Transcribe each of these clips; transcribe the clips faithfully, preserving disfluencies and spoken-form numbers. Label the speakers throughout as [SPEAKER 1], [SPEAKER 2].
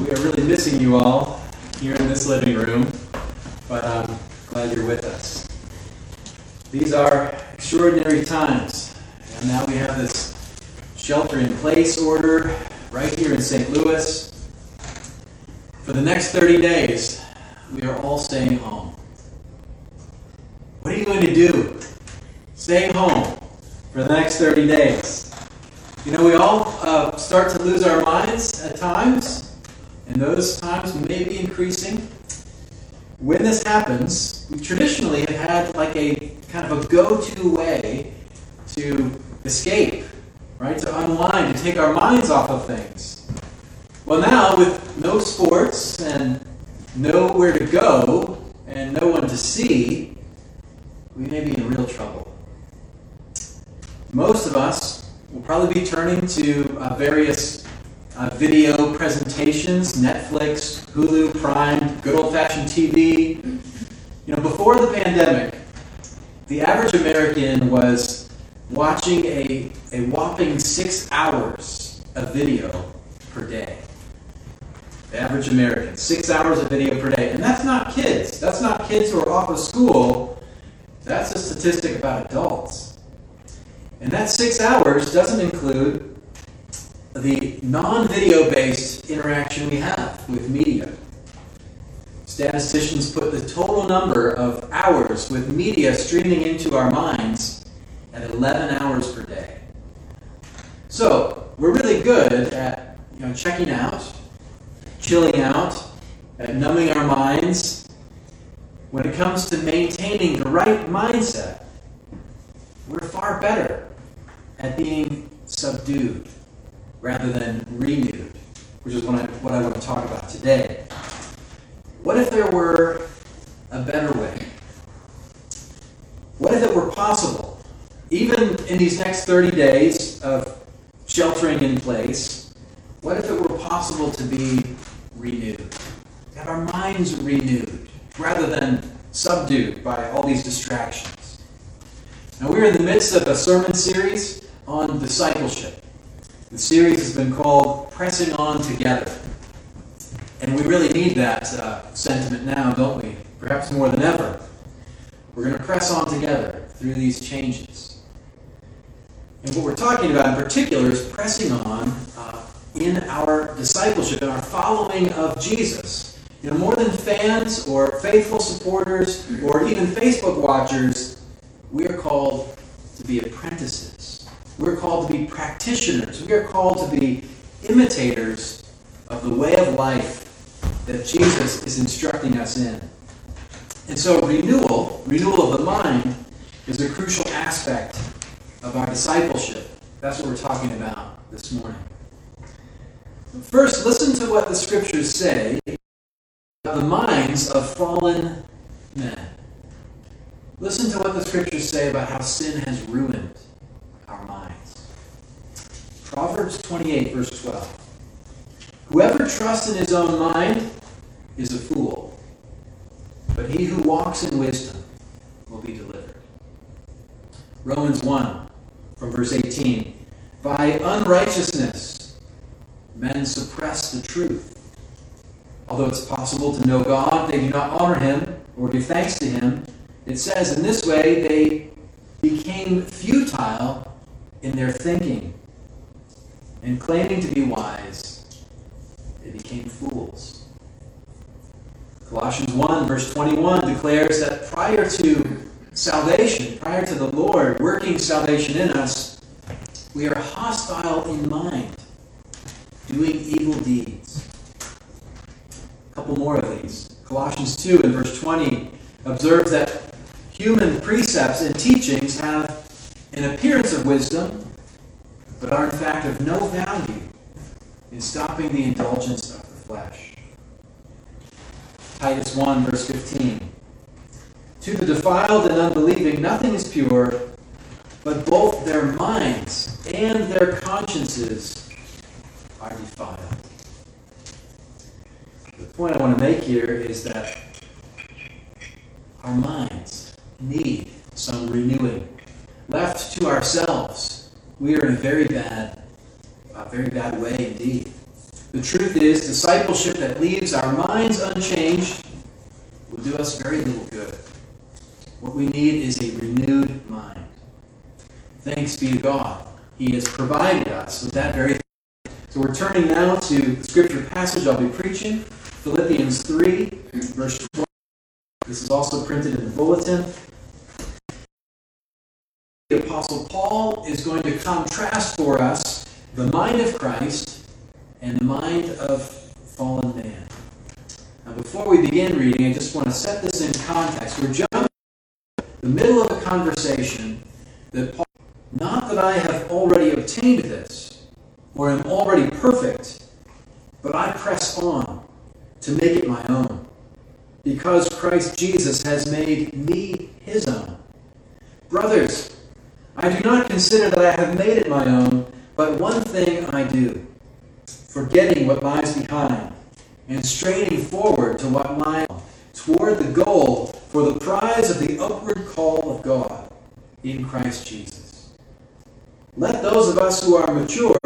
[SPEAKER 1] We are really missing you all here in this living room, but I'm glad you're with us. These are extraordinary times, and now we have this shelter-in-place order right here in Saint Louis. For the next thirty days, we are all staying home. What are you going to do? Staying home for the next thirty days. You know, we all uh, start to lose our minds at times, and those times may be increasing. When this happens, we traditionally have had like a kind of a go-to way to escape, right? To unwind, to take our minds off of things. Well, now with no sports and nowhere to go and no one to see, we may be in real trouble. Most of us will probably be turning to uh, various uh, video presentations, Netflix, Hulu, Prime, good old-fashioned T V. You know, before the pandemic, the average American was watching a, a whopping six hours of video per day. The average American, six hours of video per day. And that's not kids. That's not kids who are off of school. That's a statistic about adults. And that six hours doesn't include the non-video-based interaction we have with media. Statisticians put the total number of hours with media streaming into our minds at eleven hours per day. So, we're really good at you know, checking out, chilling out, at numbing our minds. When it comes to maintaining the right mindset, we're far better at being subdued rather than renewed, which is what I, what I want to talk about today. What if there were a better way? What if it were possible, even in these next thirty days of sheltering in place, what if it were possible to be renewed? To have our minds renewed rather than subdued by all these distractions. Now, we're in the midst of a sermon series on discipleship. The series has been called Pressing On Together. And we really need that uh, sentiment now, don't we? Perhaps more than ever. We're going to press on together through these changes. And what we're talking about in particular is pressing on uh, in our discipleship, in our following of Jesus. You know, more than fans or faithful supporters or even Facebook watchers, we are called to be apprentices. We're called to be practitioners. We are called to be imitators of the way of life that Jesus is instructing us in. And so renewal, renewal of the mind, is a crucial aspect of our discipleship. That's what we're talking about this morning. First, listen to what the scriptures say about the minds of fallen men. Listen to what the scriptures say about how sin has ruined our minds. Proverbs twenty-eight, verse twelve. Whoever trusts in his own mind is a fool, but he who walks in wisdom will be delivered. Romans one, from verse eighteen. By unrighteousness, men suppress the truth. Although it's possible to know God, they do not honor him or give thanks to him. It says, in this way, they became futile in their thinking, and claiming to be wise, they became fools. Colossians one, verse twenty-one declares that prior to salvation, prior to the Lord working salvation in us, we are hostile in mind, doing evil deeds. A couple more of these. Colossians two, in verse twenty, observes that human precepts and teachings have an appearance of wisdom, but are in fact of no value in stopping the indulgence of the flesh. Titus one, verse fifteen. To the defiled and unbelieving, nothing is pure, but both their minds and their consciences are defiled. The point I want to make here is that our minds need some renewing. Left to ourselves, we are in a very bad, a very bad way indeed. The truth is, discipleship that leaves our minds unchanged will do us very little good. What we need is a renewed mind. Thanks be to God. He has provided us with that very thing. So we're turning now to the scripture passage I'll be preaching, Philippians three, verse twelve. This is also printed in the bulletin. The Apostle Paul is going to contrast for us the mind of Christ and the mind of fallen man. Now, before we begin reading, I just want to set this in context. We're jumping in the middle of a conversation that Paul, not that I have already obtained this, or am already perfect, but I press on to make it my own, because Christ Jesus has made me his own. Brothers, I do not consider that I have made it my own, but one thing I do, forgetting what lies behind, and straining forward to what lies toward the goal for the prize of the upward call of God in Christ Jesus. Let those of us who are mature,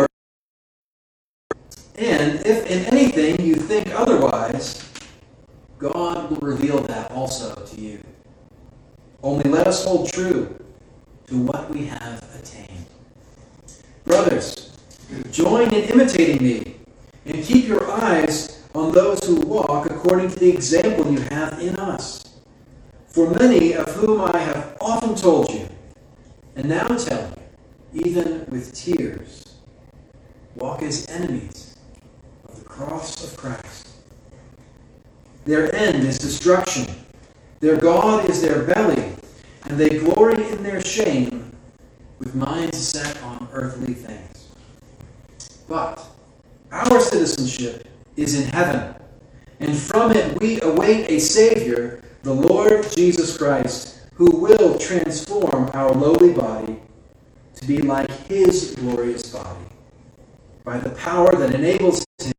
[SPEAKER 1] and if in anything you think otherwise, God will reveal that also to you. Only let us hold true to what we have attained. Brothers, join in imitating me, and keep your eyes on those who walk according to the example you have in us. For many of whom I have often told you, and now tell you, even with tears, walk as enemies of the cross of Christ. Their end is destruction. Their God is their belly, and they glory in their shame with minds set on earthly things. But our citizenship is in heaven, and from it we await a Savior, the Lord Jesus Christ, who will transform our lowly body to be like his glorious body, by the power that enables him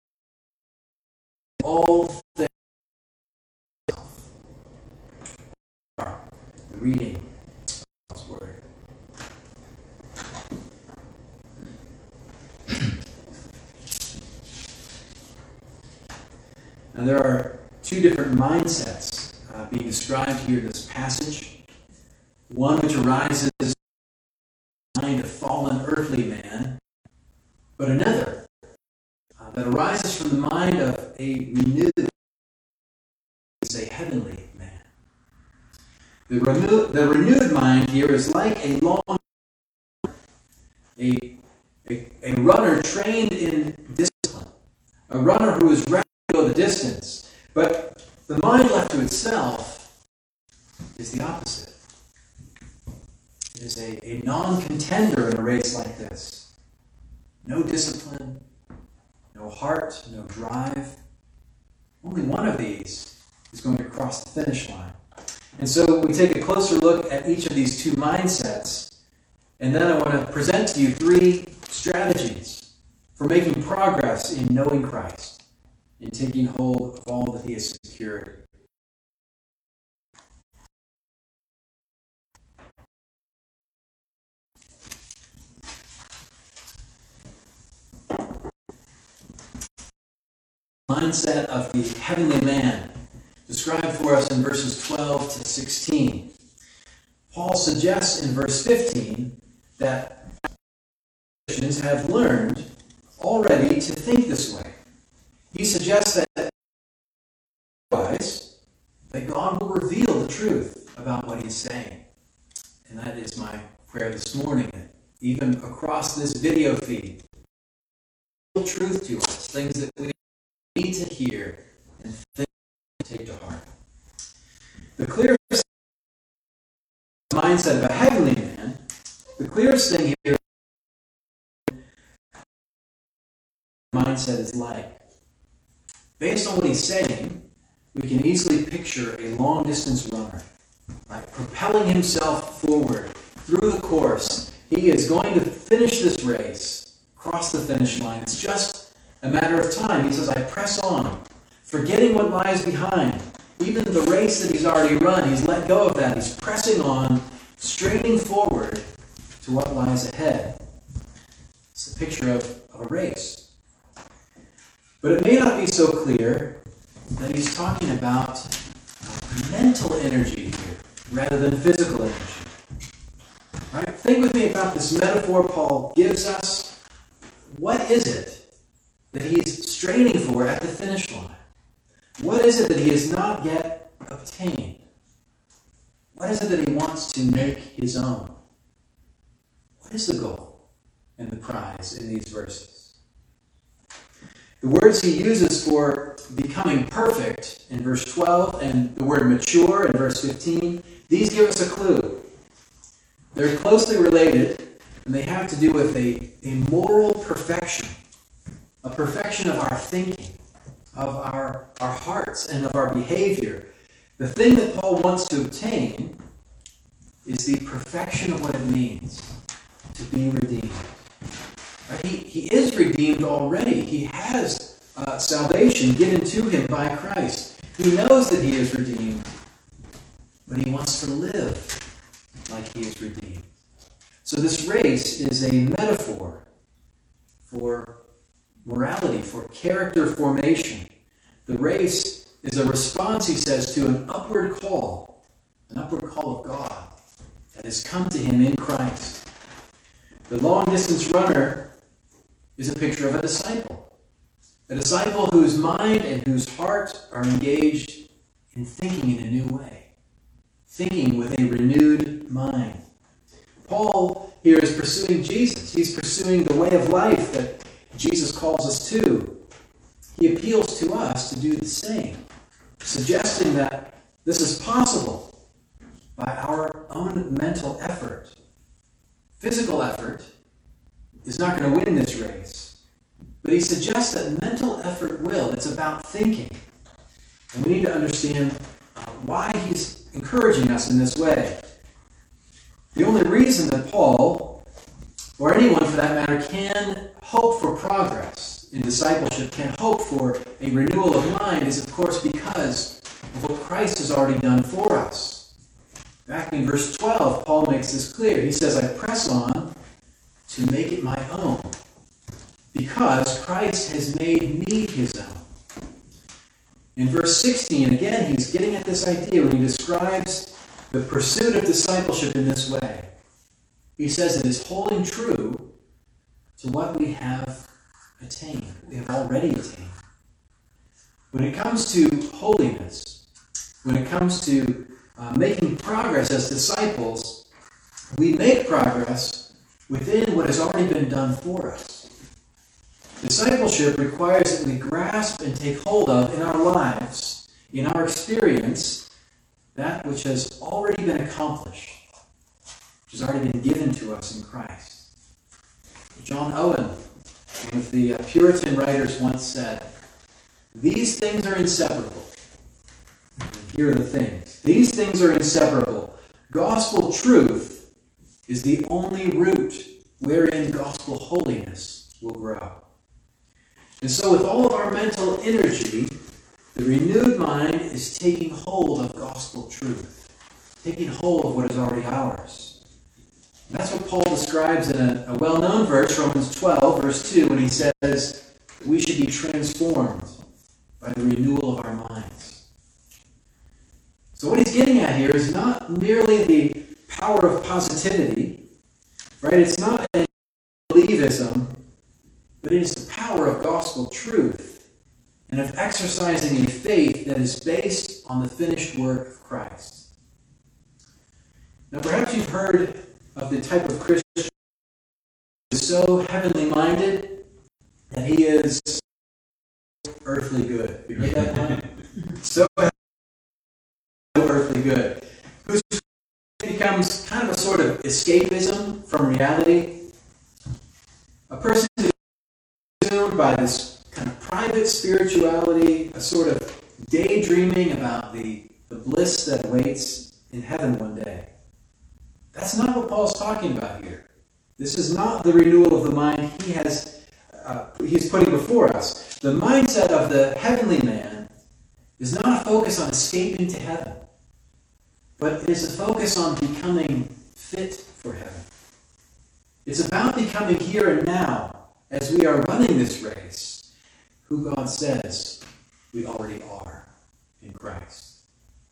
[SPEAKER 1] all things. The reading of God's word. Now there are two different mindsets uh, being described here in this passage. One which arises from the mind of fallen earthly man, but another uh, that arises from the mind of a renewed, a heavenly man. The, renew, the renewed mind here is like a long, a, a, a runner trained in discipline, a runner who is ready to go the distance. But the mind left to itself is the opposite. It is a, a non-contender in a race like this. No discipline, no heart, no drive. Only one of these is going to cross the finish line. And so we take a closer look at each of these two mindsets, and then I want to present to you three strategies for making progress in knowing Christ, in taking hold of all that he has secured. Mindset of the heavenly man, described for us in verses twelve to sixteen. Paul suggests in verse fifteen that Christians have learned already to think this way. He suggests that otherwise, that God will reveal the truth about what he's saying. And that is my prayer this morning, that even across this video feed, truth to us, things that we need to hear and think to take to heart. The clearest mindset of a heavenly man, the clearest thing here mindset is like. Based on what he's saying, we can easily picture a long-distance runner, right, propelling himself forward through the course. He is going to finish this race, cross the finish line. It's just a matter of time. He says, I press on, forgetting what lies behind. Even the race that he's already run, he's let go of that. He's pressing on, straining forward to what lies ahead. It's a picture of, of a race. But it may not be so clear that he's talking about mental energy here rather than physical energy. Right? Think with me about this metaphor Paul gives us. What is it that he's straining for at the finish line? What is it that he has not yet obtained? What is it that he wants to make his own? What is the goal and the prize in these verses? The words he uses for becoming perfect in verse twelve and the word mature in verse fifteen, these give us a clue. They're closely related, and they have to do with a, a moral perfection, a perfection of our thinking, of our, our hearts, and of our behavior. The thing that Paul wants to obtain is the perfection of what it means to be redeemed. Right? He, he is redeemed already. He has uh, salvation given to him by Christ. He knows that he is redeemed, but he wants to live like he is redeemed. So this race is a metaphor for morality, for character formation. The race is a response, he says, to an upward call, an upward call of God that has come to him in Christ. The long-distance runner is a picture of a disciple. A disciple whose mind and whose heart are engaged in thinking in a new way. Thinking with a renewed mind. Paul here is pursuing Jesus. He's pursuing the way of life that Jesus calls us to. He appeals to us to do the same, suggesting that this is possible by our own mental effort. Physical effort is not going to win this race, but he suggests that mental effort will. It's about thinking. And we need to understand uh, why he's encouraging us in this way. The only reason that Paul, or anyone for that matter, can hope for progress in discipleship, can hope for a renewal of mind, is of course because of what Christ has already done for us. Back in verse twelve, Paul makes this clear. He says, I press on to make it my own, because Christ has made me his own. In verse sixteen, again, he's getting at this idea when he describes the pursuit of discipleship in this way. He says it is holding true to what we have attained, we have already attained. When it comes to holiness, when it comes to uh, making progress as disciples, we make progress within what has already been done for us. Discipleship requires that we grasp and take hold of in our lives, in our experience, that which has already been accomplished, which has already been given to us in Christ. John Owen, one of the uh, Puritan writers, once said, these things are inseparable. Here are the things. These things are inseparable. Gospel truth is the only root wherein gospel holiness will grow. And so with all of our mental energy, the renewed mind is taking hold of gospel truth, taking hold of what is already ours. And that's what Paul describes in a, a well-known verse, Romans twelve, verse two, when he says we should be transformed by the renewal of our minds. So what he's getting at here is not merely the power of positivity, right? It's not a believism, but it is the power of gospel truth and of exercising a faith that is based on the finished work of Christ. Now, perhaps you've heard of the type of Christian who is so heavenly minded that he is earthly good. You heard that one? So earthly good. Whose becomes kind of a sort of escapism from reality. A person who is consumed by this kind of private spirituality, a sort of daydreaming about the, the bliss that awaits in heaven one day. That's not what Paul's talking about here. This is not the renewal of the mind he has, uh, he's putting before us. The mindset of the heavenly man is not a focus on escaping to heaven, but it is a focus on becoming fit for heaven. It's about becoming here and now as we are running this race, who God says we already are in Christ.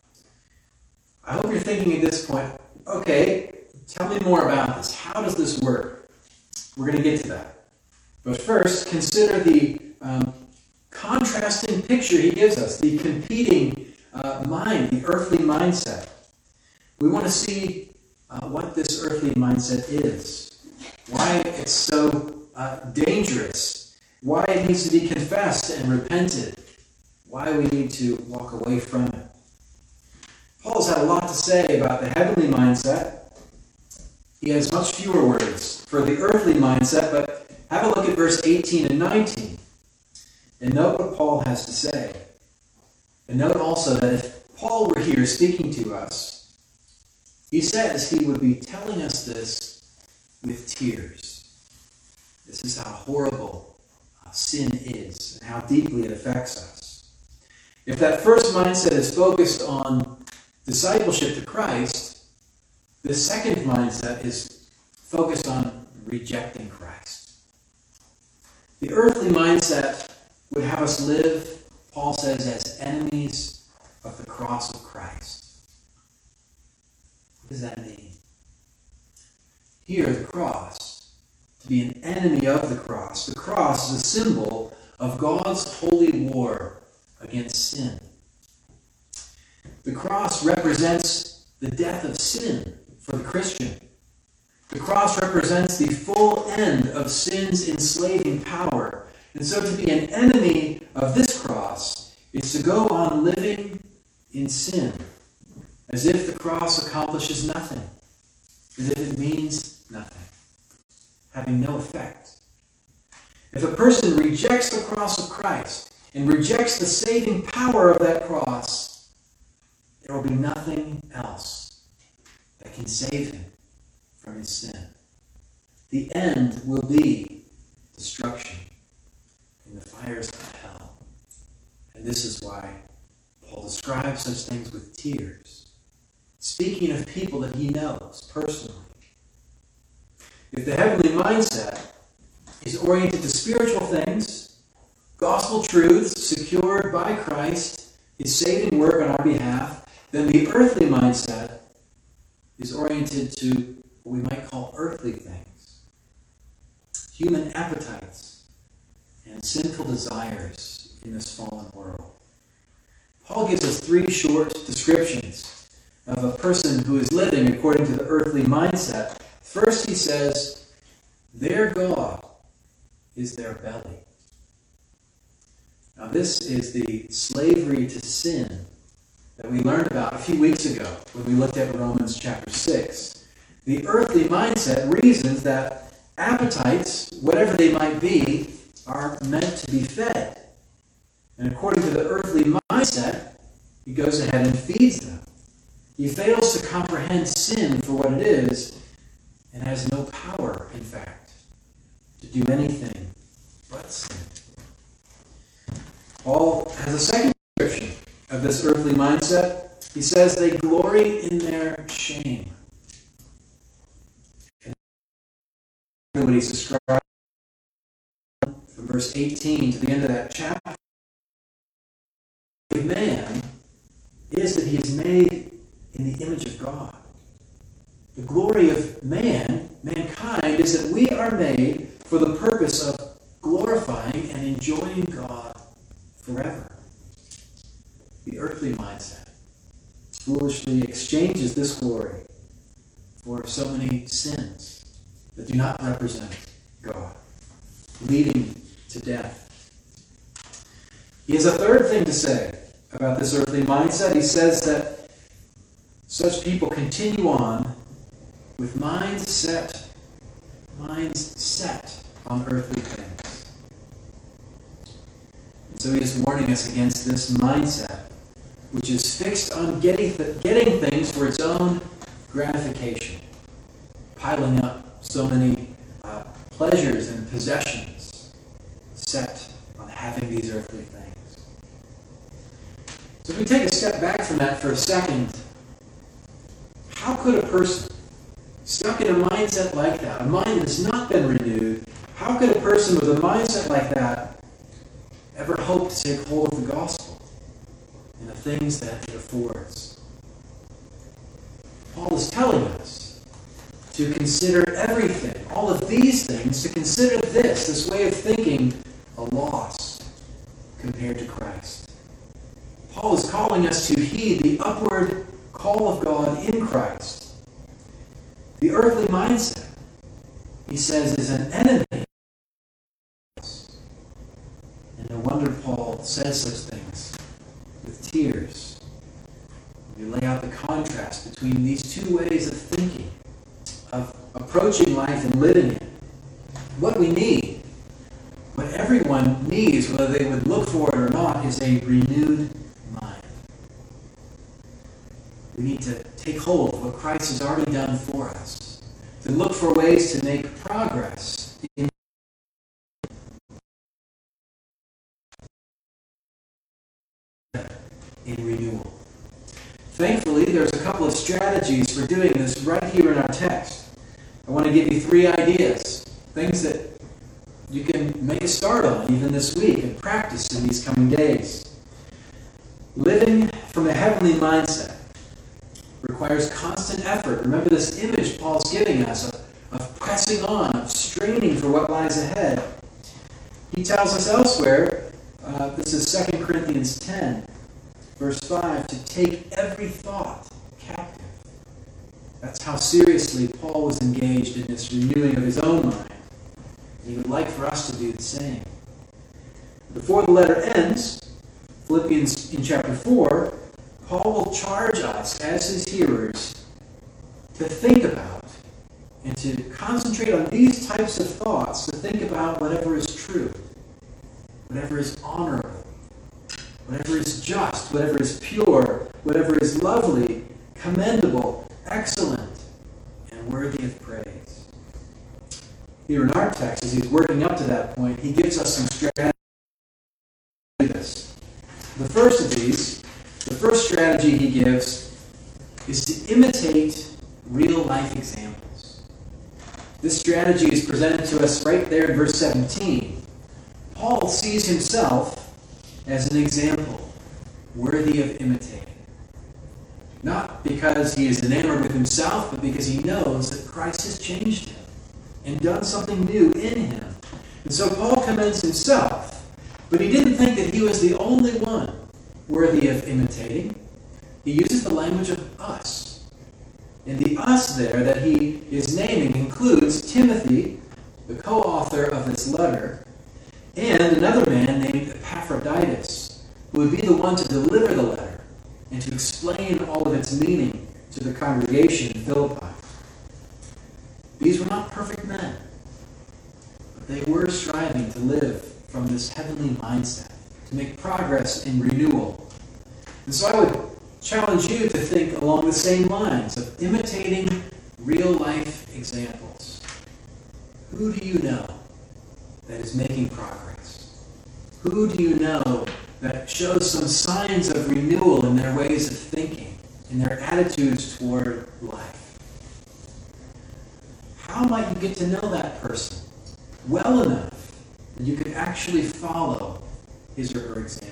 [SPEAKER 1] I hope you're thinking at this point, okay, tell me more about this. How does this work? We're going to get to that. But first, consider the um, contrasting picture he gives us, the competing uh, mind, the earthly mindset. We want to see uh, what this earthly mindset is, why it's so uh, dangerous, why it needs to be confessed and repented, why we need to walk away from it. Paul's had a lot to say about the heavenly mindset. He has much fewer words for the earthly mindset, but have a look at verse eighteen and nineteen. And note what Paul has to say. And note also that if Paul were here speaking to us, he says he would be telling us this with tears. This is how horrible uh, sin is and how deeply it affects us. If that first mindset is focused on discipleship to Christ, the second mindset is focused on rejecting Christ. The earthly mindset would have us live, Paul says, as enemies of the cross of Christ. What does that mean? Here, the cross, to be an enemy of the cross. The cross is a symbol of God's holy war against sin. The cross represents the death of sin for the Christian. The cross represents the full end of sin's enslaving power. And so to be an enemy of this cross is to go on living in sin, as if the cross accomplishes nothing, as if it means nothing, having no effect. If a person rejects the cross of Christ and rejects the saving power of that cross, there will be nothing else that can save him from his sin. The end will be destruction in the fires of hell. And this is why Paul describes such things with tears, speaking of people that he knows personally. If the heavenly mindset is oriented to spiritual things, gospel truths secured by Christ, his saving work on our behalf, then the earthly mindset is oriented to what we might call earthly things, human appetites and sinful desires in this fallen world. Paul gives us three short descriptions of a person who is living according to the earthly mindset. First, he says, their God is their belly. Now, this is the slavery to sin that we learned about a few weeks ago when we looked at Romans chapter six. The earthly mindset reasons that appetites, whatever they might be, are meant to be fed. And according to the earthly mindset, he goes ahead and feeds them. He fails to comprehend sin for what it is and has no power, in fact, to do anything but sin. Paul has a second description of this earthly mindset. He says they glory in their shame. And what he's described from verse eighteen to the end of that chapter, man is that he is made in the image of God. The glory of man, mankind, is that we are made for the purpose of glorifying and enjoying God forever. The earthly mindset foolishly exchanges this glory for so many sins that do not represent God, leading to death. He has a third thing to say about this earthly mindset. He says that such people continue on with minds set, minds set on earthly things. And so he is warning us against this mindset, which is fixed on getting, th- getting things for its own gratification, piling up so many uh, pleasures and possessions, set on having these earthly things. So if we take a step back from that for a second, how could a person stuck in a mindset like that, a mind that has not been renewed, how could a person with a mindset like that ever hope to take hold of the gospel and the things that it affords. Paul is telling us to consider everything, all of these things, to consider this, this way of thinking, a loss compared to Christ. Paul is calling us to heed the upward call of God in Christ. The earthly mindset, he says, is an enemy. And no wonder Paul says such things with tears. We lay out the contrast between these two ways of thinking, of approaching life and living it. What we need, what everyone needs, whether they would look for it or not, is a renewed mind. We need to take hold of what Christ has already done for us, to look for ways to make progress in in renewal. Thankfully, there's a couple of strategies for doing this right here in our text. I want to give you three ideas, things that you can make a start on even this week and practice in these coming days. Living from a heavenly mindset requires constant effort. Remember this image Paul's giving us of, of pressing on, of straining for what lies ahead. He tells us elsewhere, uh, this is Second Corinthians ten, verse five, to take every thought captive. That's how seriously Paul was engaged in this renewing of his own mind. He would like for us to do the same. Before the letter ends, Philippians in chapter four, Paul will charge us as his hearers to think about and to concentrate on these types of thoughts, to think about whatever is true, whatever is honorable, whatever is just, whatever is pure, whatever is lovely, commendable, excellent, and worthy of praise. Here in our text, as he's working up to that point, he gives us some strategies to do this. The first of these, the first strategy he gives, is to imitate real-life examples. This strategy is presented to us right there in verse seventeen. Paul sees himself as an example worthy of imitating. Not because he is enamored with himself, but because he knows that Christ has changed him and done something new in him. And so Paul commends himself, but he didn't think that he was the only one worthy of imitating. He uses the language of us. And the us there that he is naming includes Timothy, the co-author of this letter, and another man named Epaphroditus, who would be the one to deliver the letter and to explain all of its meaning to the congregation in Philippi. These were not perfect men, but they were striving to live from this heavenly mindset, to make progress in renewal. And so I would challenge you to think along the same lines of imitating real-life examples. Who do you know that is making progress? Who do you know that shows some signs of renewal in their ways of thinking, in their attitudes toward life? How might you get to know that person well enough that you could actually follow his or her example?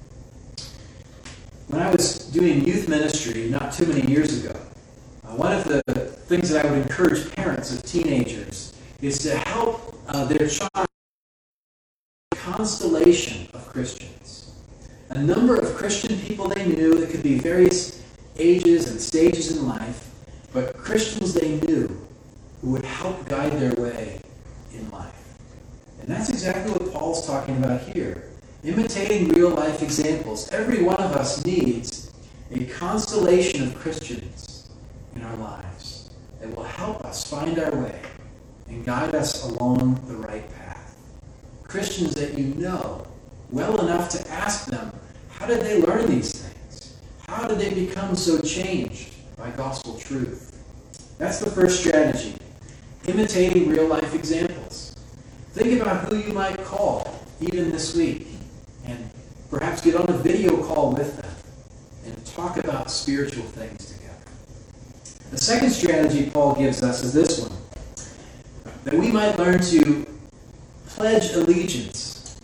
[SPEAKER 1] When I was doing youth ministry not too many years ago, uh, one of the things that I would encourage parents of teenagers is to help uh, their child a constellation of Christians. A number of Christian people they knew that could be various ages and stages in life, but Christians they knew who would help guide their way in life. And that's exactly what Paul's talking about here. Imitating real-life examples. Every one of us needs a constellation of Christians in our lives that will help us find our way and guide us along the right path. Christians that you know well enough to ask them, how did they learn these things? How did they become so changed by gospel truth? That's the first strategy. Imitating real-life examples. Think about who you might call even this week, and perhaps get on a video call with them and talk about spiritual things together. The second strategy Paul gives us is this one, that we might learn to pledge allegiance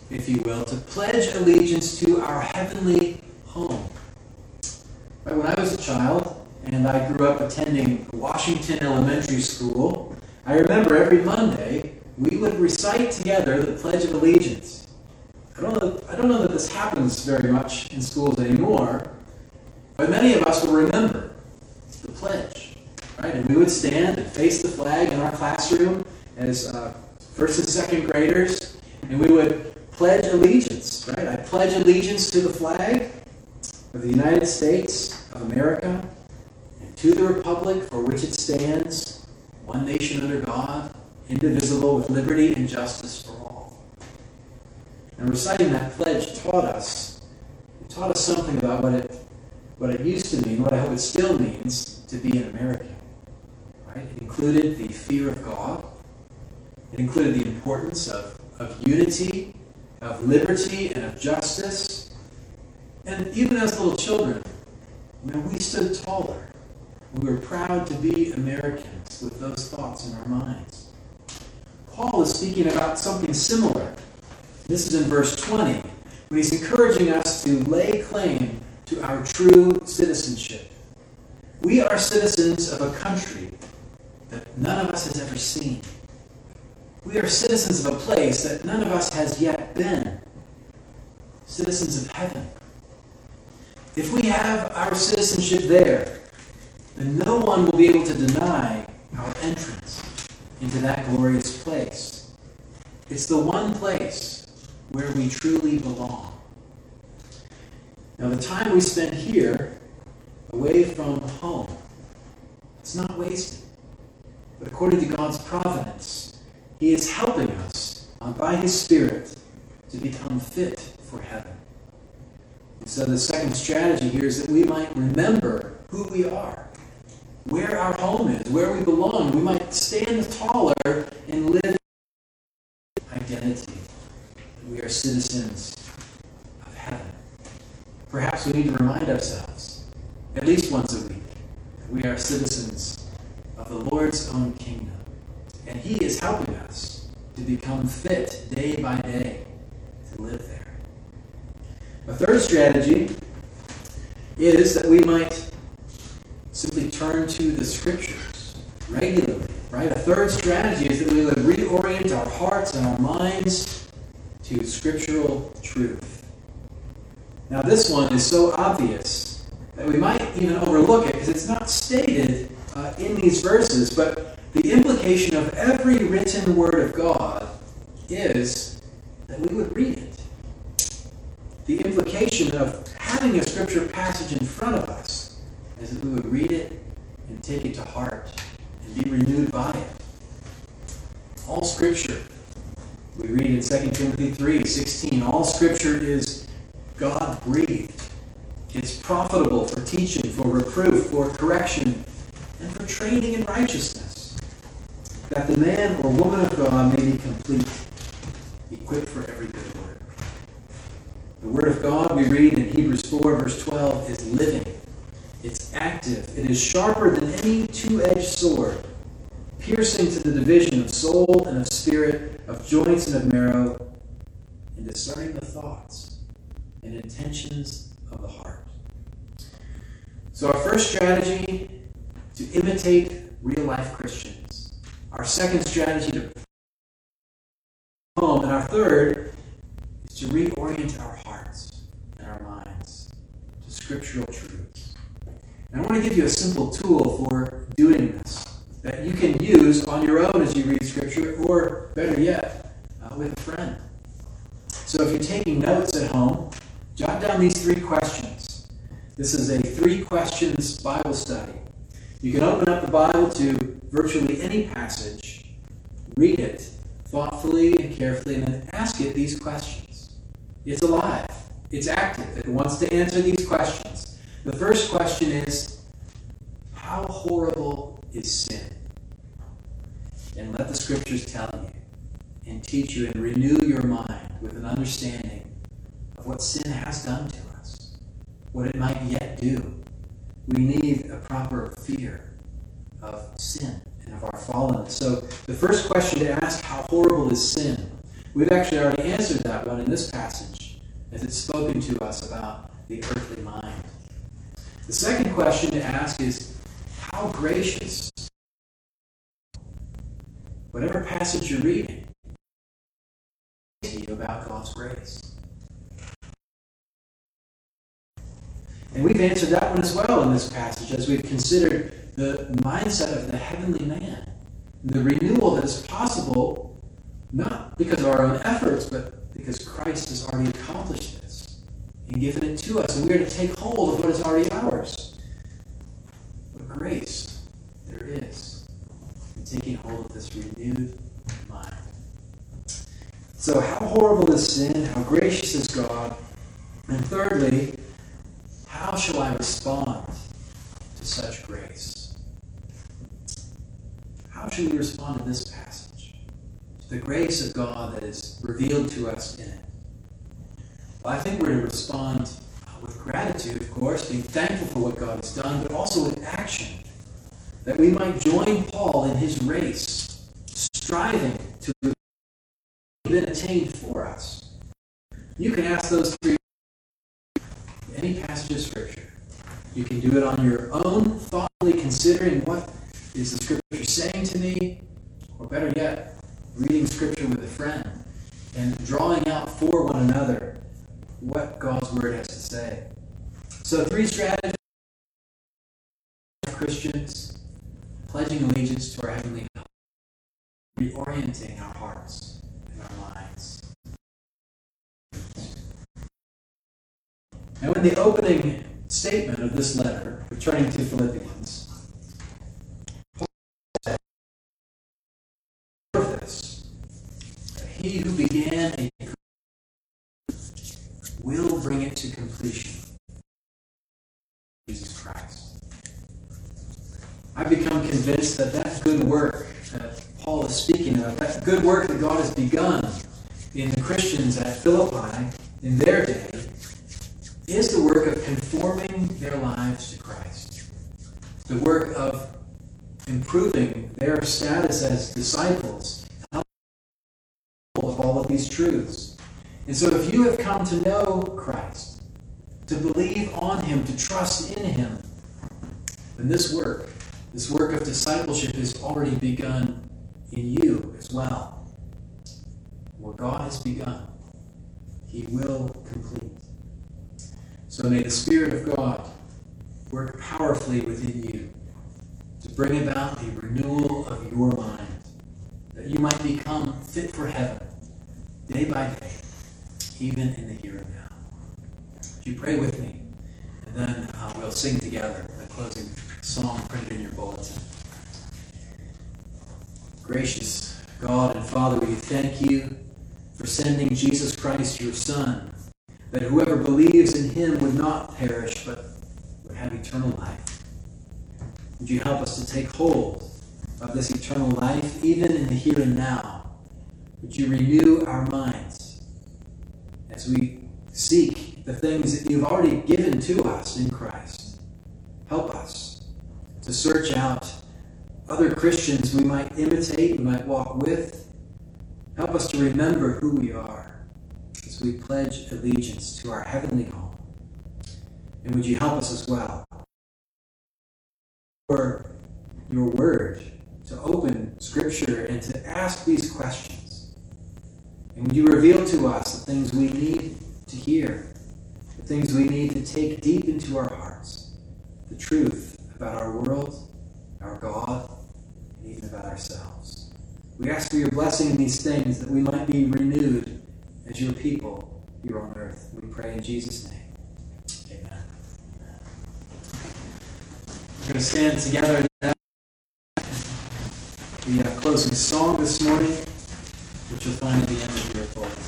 [SPEAKER 1] if you will, to pledge allegiance to our heavenly home. Right, when I was a child and I grew up attending Washington Elementary School, I remember every Monday we would recite together the Pledge of Allegiance. I don't know, I don't know that this happens very much in schools anymore, but many of us will remember the pledge. Right? And we would stand and face the flag in our classroom as uh, first and second graders, and we would pledge allegiance. Right? I pledge allegiance to the flag of the United States of America and to the republic for which it stands, one nation under God, indivisible, with liberty and justice for all. And reciting that pledge taught us, it taught us something about what it what it used to mean, what I hope it still means to be an American. Right? It included the fear of God. It included the importance of, of unity, of liberty, and of justice. And even as little children, you know, we stood taller. We were proud to be Americans with those thoughts in our minds. Paul is speaking about something similar. This is in verse twenty, when he's encouraging us to lay claim to our true citizenship. We are citizens of a country that none of us has ever seen. We are citizens of a place that none of us has yet been. Citizens of heaven. If we have our citizenship there, then no one will be able to deny our entrance into that glorious place. It's the one place where we truly belong. Now, the time we spend here, away from home, it's not wasted. But according to God's providence, He is helping us uh, by His Spirit to become fit for heaven. And so the second strategy here is that we might remember who we are, where our home is, where we belong. We might stand taller and live identity. We are citizens of heaven. Perhaps we need to remind ourselves, at least once a week, that we are citizens of the Lord's own kingdom. And He is helping us to become fit day by day to live there. A third strategy is that we might simply turn to the Scriptures regularly. Right? A third strategy is that we would reorient our hearts and our minds to scriptural truth. Now, this one is so obvious that we might even overlook it because it's not stated uh, in these verses, but the implication of every written word of God is that we would read it. The implication of having a scripture passage in front of us is that we would read it and take it to heart and be renewed by it. All scripture, we read in Second Timothy three sixteen, all scripture is God-breathed. It's profitable for teaching, for reproof, for correction, and for training in righteousness, that the man or woman of God may be complete, equipped for every good work. The Word of God, we read in Hebrews four, verse twelve, is living. It's active. It is sharper than any two-edged sword, piercing to the division of soul and of spirit, of joints and of marrow, and discerning the thoughts and intentions of the heart. So our first strategy, to imitate real-life Christians. Our second strategy, to home. And our third is to reorient our hearts and our minds to scriptural truths. And I want to give you a simple tool for doing this that you can use on your own as you read Scripture, or better yet, uh, with a friend. So if you're taking notes at home, jot down these three questions. This is a three questions Bible study. You can open up the Bible to virtually any passage, read it thoughtfully and carefully, and then ask it these questions. It's alive. It's active. It wants to answer these questions. The first question is, how horrible is sin? And let the Scriptures tell you and teach you and renew your mind with an understanding of what sin has done to us, what it might yet do. We need a proper fear of sin and of our fallenness. So the first question to ask, how horrible is sin? We've actually already answered that one in this passage, as it's spoken to us about the earthly mind. The second question to ask is, how gracious? Whatever passage you're reading, to you about God's grace. And we've answered that one as well in this passage as we've considered the mindset of the heavenly man. The renewal that is possible, not because of our own efforts, but because Christ has already accomplished this and given it to us. And we are to take hold of what is already ours. What grace there is in taking hold of this renewed mind. So how horrible is sin? How gracious is God? And thirdly, how shall I respond to such grace? How should we respond to this passage? To the grace of God that is revealed to us in it? Well, I think we're to respond with gratitude, of course, being thankful for what God has done, but also with action, that we might join Paul in his race, striving to have been attained for us. You can ask those three any passage of Scripture. You can do it on your own, thoughtfully considering what is the Scripture saying to me, or better yet, reading Scripture with a friend and drawing out for one another what God's Word has to say. So three strategies for Christians: pledging allegiance to our heavenly home, reorienting our hearts and our minds. Now, in the opening statement of this letter, returning to Philippians, Paul said this: he who began a good work will bring it to completion. Jesus Christ. I've become convinced that that good work that Paul is speaking of, that good work that God has begun in the Christians at Philippi in their day, is the work of conforming their lives to Christ. The work of improving their status as disciples of all of these truths. And so if you have come to know Christ, to believe on Him, to trust in Him, then this work, this work of discipleship is already begun in you as well. What God has begun, He will complete. So may the Spirit of God work powerfully within you to bring about the renewal of your mind, that you might become fit for heaven day by day, even in the here and now. Would you pray with me? And then uh, we'll sing together the closing song printed in your bulletin. Gracious God and Father, we thank you for sending Jesus Christ, your Son, that whoever believes in Him would not perish, but would have eternal life. Would you help us to take hold of this eternal life, even in the here and now? Would you renew our minds as we seek the things that you've already given to us in Christ? Help us to search out other Christians we might imitate, we might walk with. Help us to remember who we are as we pledge allegiance to our heavenly home. And would you help us as well for your word, to open Scripture and to ask these questions. And would you reveal to us the things we need to hear, the things we need to take deep into our hearts, the truth about our world, our God, and even about ourselves. We ask for your blessing in these things, that we might be renewed as your people here on earth. We pray in Jesus' name. Amen. We're going to stand together now. The uh, closing song this morning, which you'll find at the end of your bulletin.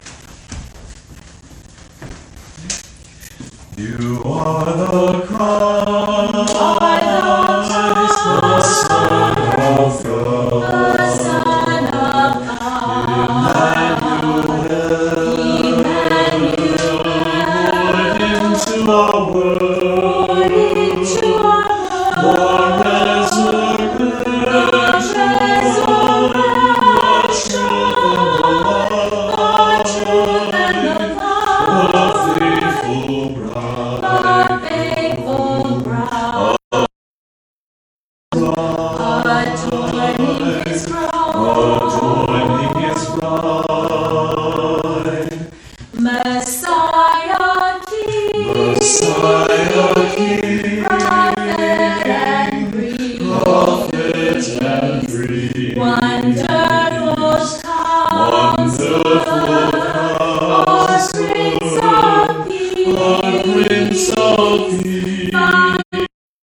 [SPEAKER 2] You are the Christ, the Son of God,
[SPEAKER 3] the Son of God, Emmanuel, Lord into our world, Lord into our world, Lord resurrection, resurrection, Messiah King,
[SPEAKER 2] Messiah King,
[SPEAKER 3] prophet and priest,
[SPEAKER 2] prophet and priest,
[SPEAKER 3] wonderful
[SPEAKER 2] wonderful
[SPEAKER 3] Counselor, Prince of Peace,
[SPEAKER 2] Prince of Peace,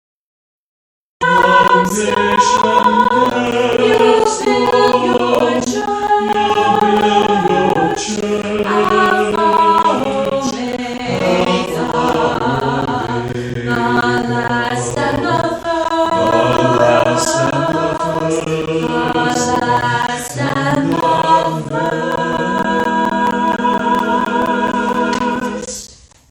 [SPEAKER 2] foundation
[SPEAKER 3] you fill your church,
[SPEAKER 2] your church,
[SPEAKER 3] Alpha, Omega, the last and the
[SPEAKER 2] last and the
[SPEAKER 3] first, the last and the first.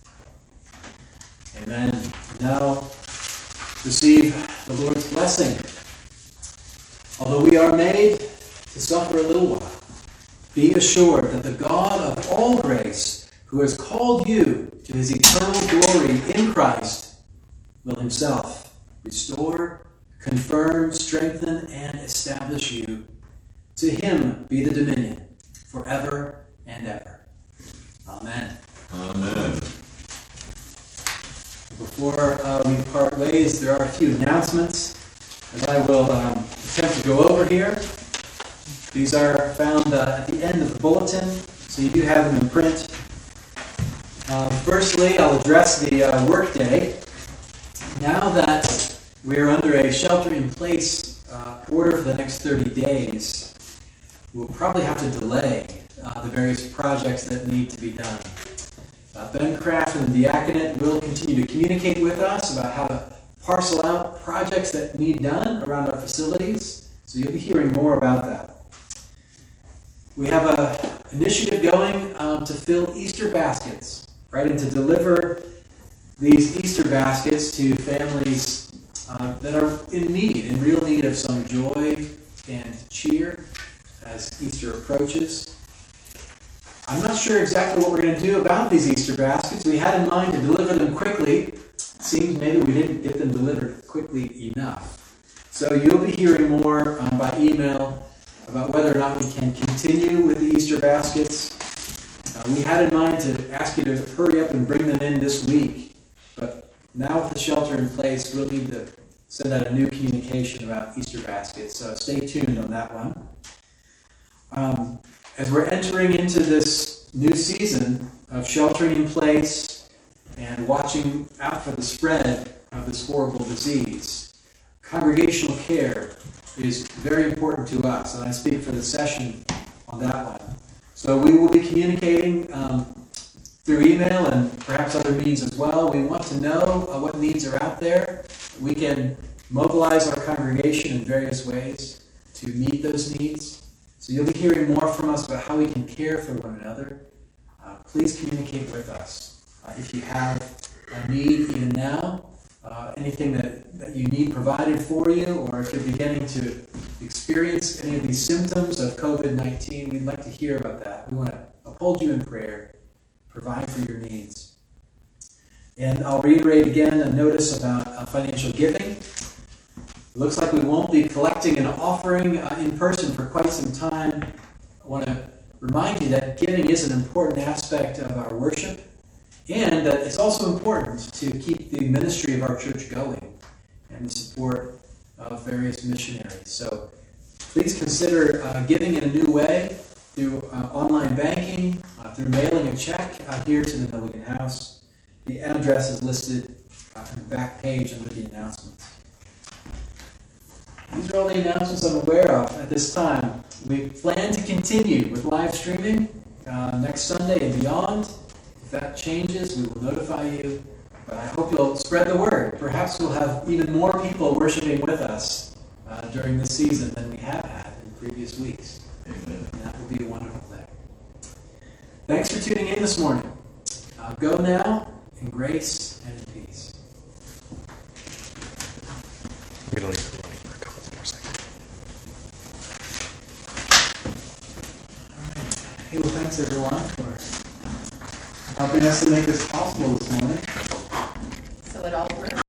[SPEAKER 1] Amen. Now, receive the Lord's blessing. Although we are made to suffer a little while, be assured that the God of all grace, who has called you to his eternal glory in Christ, will himself restore, confirm, strengthen, and establish you. To him be the dominion forever and ever. Amen.
[SPEAKER 2] Amen.
[SPEAKER 1] Before uh, we part ways, there are a few announcements that I will um, attempt to go over here. These are found uh, at the end of the bulletin, so you do have them in print. Uh, firstly, I'll address the uh, workday. Now that we're under a shelter-in-place uh, order for the next thirty days, we'll probably have to delay uh, the various projects that need to be done. Uh, Ben Craft and the Diaconate will continue to communicate with us about how to parcel out projects that need done around our facilities, so you'll be hearing more about that. We have an initiative going um, to fill Easter baskets, right, and to deliver these Easter baskets to families uh, that are in need, in real need of some joy and cheer as Easter approaches. I'm not sure exactly what we're going to do about these Easter baskets. We had in mind to deliver them quickly. It seems maybe we didn't get them delivered quickly enough. So you'll be hearing more um, by email about whether or not we can continue with the Easter baskets. Uh, we had in mind to ask you to hurry up and bring them in this week, but now with the shelter in place, we'll need to send out a new communication about Easter baskets, so stay tuned on that one. Um, as we're entering into this new season of sheltering in place and watching out for the spread of this horrible disease, congregational care is very important to us, and I speak for the session on that one. So we will be communicating um, through email and perhaps other means as well. We want to know uh, what needs are out there. We can mobilize our congregation in various ways to meet those needs. So you'll be hearing more from us about how we can care for one another. Uh, please communicate with us. Uh, if you have a need even now, Uh, anything that, that you need provided for you, or if you're beginning to experience any of these symptoms of covid nineteen, we'd like to hear about that. We want to uphold you in prayer, provide for your needs. And I'll reiterate again a notice about uh, financial giving. It looks like we won't be collecting an offering uh, in person for quite some time. I want to remind you that giving is an important aspect of our worship, and that it's also important to keep the ministry of our church going and the support of various missionaries. So please consider uh, giving in a new way through uh, online banking, uh, through mailing a check uh, here to the Milligan House. The address is listed uh, on the back page under the announcements. These are all the announcements I'm aware of at this time. We plan to continue with live streaming uh, next Sunday and beyond. If that changes, we will notify you, but I hope you'll spread the word. Perhaps we'll have even more people worshiping with us uh, during this season than we have had in previous weeks.
[SPEAKER 2] Amen.
[SPEAKER 1] And that will be a wonderful thing. Thanks for tuning in this morning. Uh, go now in grace and in peace.
[SPEAKER 4] I'm going to leave it running for a couple more seconds.
[SPEAKER 1] All right. Hey, well, thanks everyone for helping us to make this possible this morning.
[SPEAKER 3] So it all works.